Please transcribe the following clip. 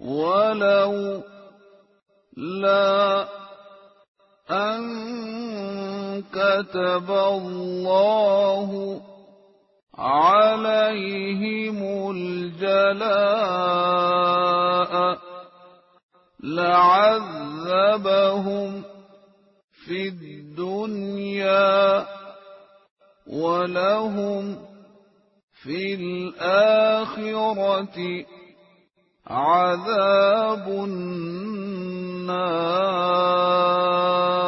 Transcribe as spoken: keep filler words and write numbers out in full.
ولو لا أن كتب الله عليهم الجلاء لعذبهم في الدنيا ولهم في الآخرة عذاب النار.